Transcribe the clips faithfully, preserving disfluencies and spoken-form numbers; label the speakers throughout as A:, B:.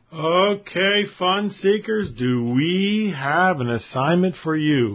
A: Okay, fun seekers, do we have an assignment for you?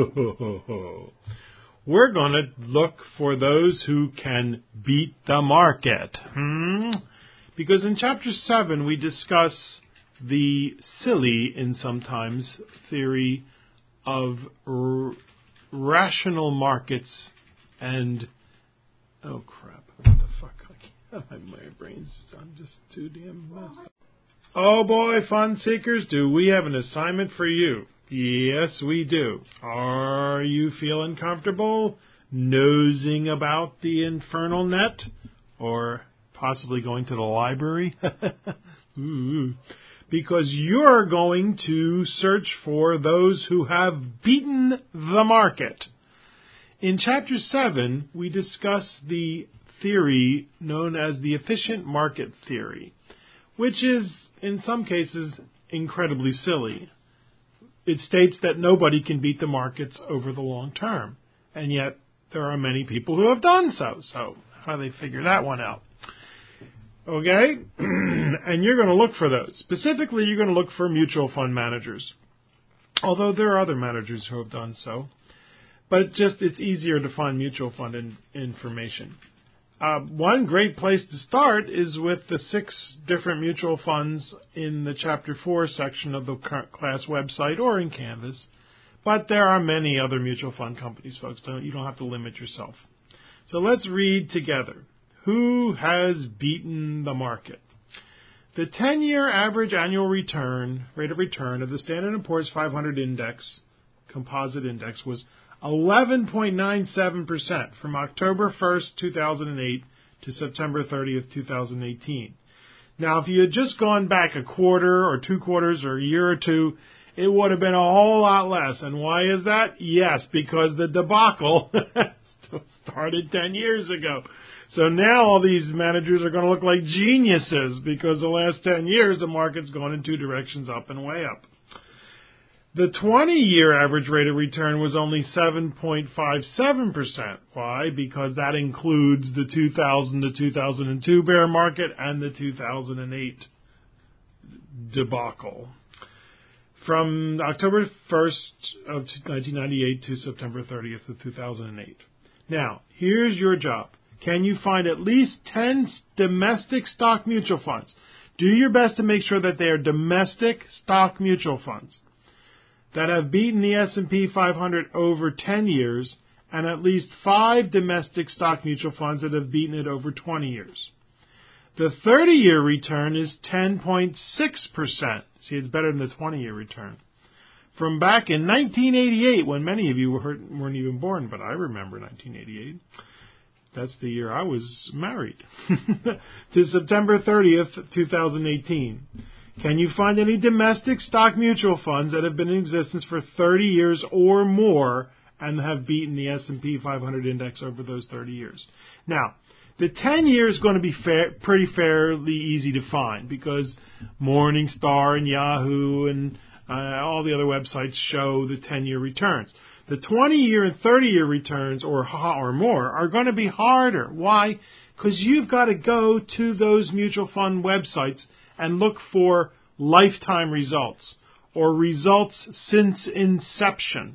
A: We're going to look for those who can beat the market. Hmm? Because in Chapter seven, we discuss the silly, in sometimes, theory of r- rational markets and... Oh, crap. What the fuck? I can't, my brain's... I'm just too damn messed up. Oh boy, fun seekers, do we have an assignment for you? Yes, we do. Are you feeling comfortable nosing about the infernal net? Or possibly going to the library? Ooh. Because you're going to search for those who have beaten the market. In Chapter seven, we discuss the theory known as the efficient market theory, which is, in some cases, incredibly silly. It states that nobody can beat the markets over the long term, and yet there are many people who have done so. So how do they figure that one out? Okay? And you're going to look for those. Specifically, you're going to look for mutual fund managers, although there are other managers who have done so. But it's just it's easier to find mutual fund in, information. Uh, one great place to start is with the six different mutual funds in the Chapter four section of the class website or in Canvas. But there are many other mutual fund companies, folks. Don't, you don't have to limit yourself. So let's read together. Who has beaten the market? The ten-year average annual return, rate of return of the Standard and Poor's five hundred index, composite index, was eleven point nine seven percent from October first, two thousand eight to September thirtieth, two thousand eighteen. Now, if you had just gone back a quarter or two quarters or a year or two, it would have been a whole lot less. And why is that? Yes, because the debacle started ten years ago. So now all these managers are going to look like geniuses because the last ten years the market's gone in two directions, up and way up. The twenty-year average rate of return was only seven point five seven percent. Why? Because that includes the two thousand to two thousand two bear market and the two thousand eight debacle. From October first of nineteen ninety-eight to September thirtieth of two thousand eight. Now, here's your job. Can you find at least ten domestic stock mutual funds? Do your best to make sure that they are domestic stock mutual funds that have beaten the S and P five hundred over ten years, and at least five domestic stock mutual funds that have beaten it over twenty years. The thirty-year return is ten point six percent. See, it's better than the twenty-year return. From back in nineteen eighty-eight, when many of you weren't even born, but I remember nineteen eighty-eight. That's the year I was married. To September thirtieth, two thousand eighteen. Can you find any domestic stock mutual funds that have been in existence for thirty years or more and have beaten the S and P five hundred index over those thirty years? Now, the ten year is going to be fair, pretty fairly easy to find because Morningstar and Yahoo and uh, all the other websites show the ten-year returns. The twenty-year and thirty-year returns or or more are going to be harder. Why? Because you've got to go to those mutual fund websites and look for lifetime results or results since inception.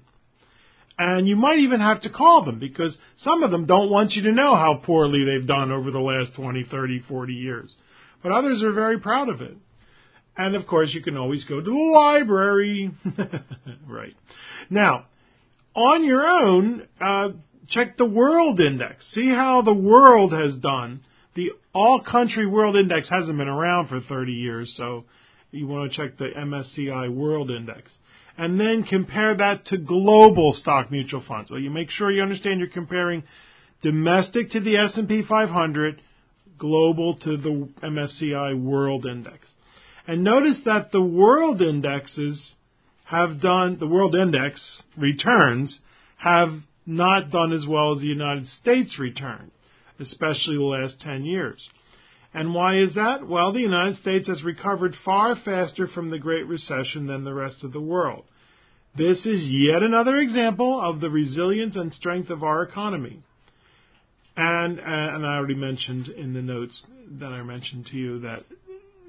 A: And you might even have to call them because some of them don't want you to know how poorly they've done over the last twenty, thirty, forty years. But others are very proud of it. And, of course, you can always go to the library. Right. Now, on your own, uh, check the World Index. See how the world has done. The All-Country World Index hasn't been around for thirty years, so you want to check the M S C I World Index. And then compare that to global stock mutual funds. So you make sure you understand you're comparing domestic to the S and P five hundred, global to the M S C I World Index. And notice that the World Indexes have done, the World Index returns have not done as well as the United States return, especially the last ten years. And why is that? Well, the United States has recovered far faster from the Great Recession than the rest of the world. This is yet another example of the resilience and strength of our economy. And, and I already mentioned in the notes that I mentioned to you that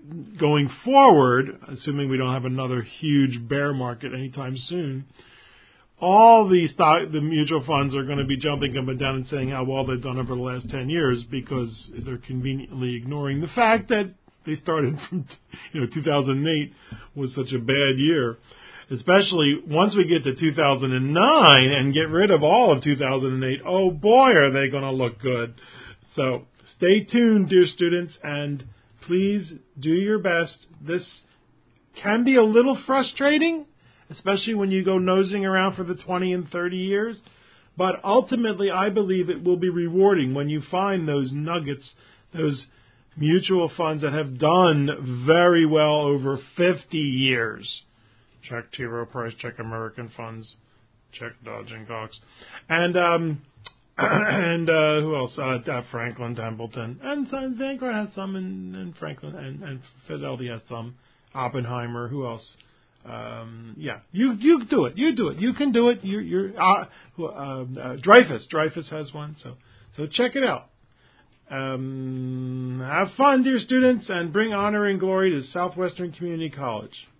A: going forward, assuming we don't have another huge bear market anytime soon, all the stock, the mutual funds are going to be jumping up and down and saying how well they've done over the last ten years because they're conveniently ignoring the fact that they started from, you know, two thousand eight was such a bad year. Especially once we get to two thousand nine and get rid of all of two thousand eight, oh boy, are they going to look good. So stay tuned, dear students, and please do your best. This can be a little frustrating, especially when you go nosing around for the twenty and thirty years. But ultimately, I believe it will be rewarding when you find those nuggets, those mutual funds that have done very well over fifty years. Check T. Rowe Price, check American Funds, check Dodge and Cox. And, um, and uh, who else? Uh, uh, Franklin Templeton. And uh, Vanguard has some, and, and Franklin, and, and Fidelity has some. Oppenheimer, who else? Um, yeah, you you do it. You do it. You can do it. You're, you're uh, uh, uh, Dreyfus. Dreyfus has one. So so check it out. Um, have fun, dear students, and bring honor and glory to Southwestern Community College.